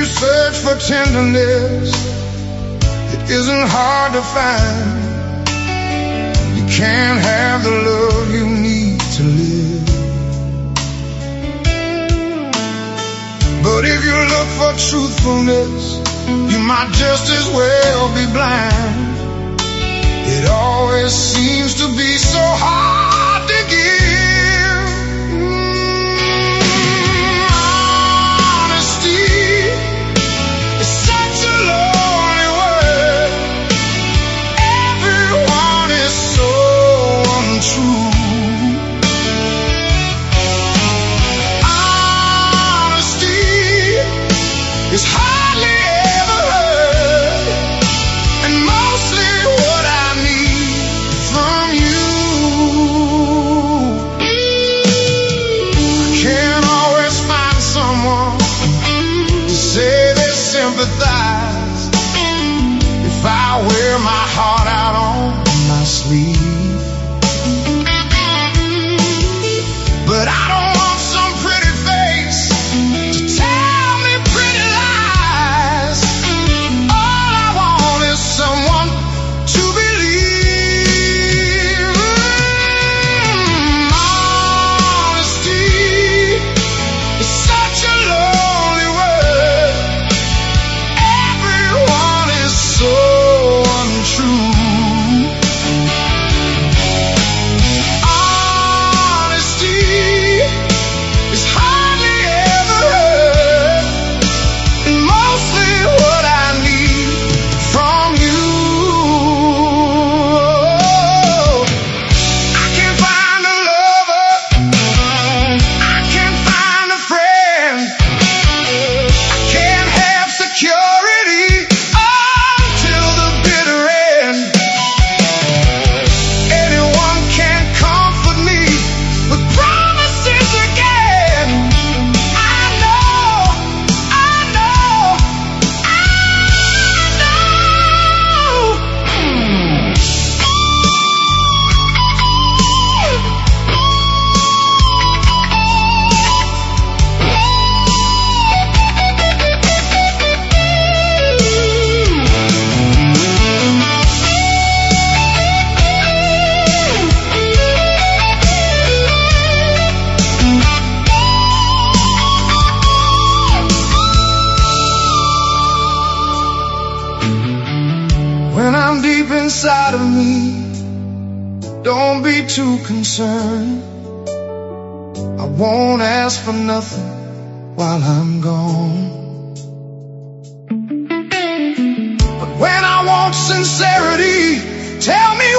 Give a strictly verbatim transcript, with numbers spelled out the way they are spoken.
you search for tenderness, it isn't hard to find. You can't have the love you need to live. But if you look for truthfulness, you might just as well be blind. It always seems to be so hard to give. Mm, honesty is such a lonely word. Everyone is so untrue. Honesty is hardly ever heard, and mostly what I need from you. I can't always find someone to say they sympathize if I wear my heart out on my sleeve. But I don't want some pretty face to tell me pretty lies. All I want is someone to believe. Mm, honesty is such a lonely word. Everyone is so untrue. Honesty is hardly ever heard, and mostly what I need from you. I can't find a lover, I can't find a friend, I can't have security until the bitter end. Anyone can comfort me with promises again. I know, I know, I When I'm deep inside of me, don't be too concerned. I won't ask for nothing while I'm gone. But when I want sincerity, tell me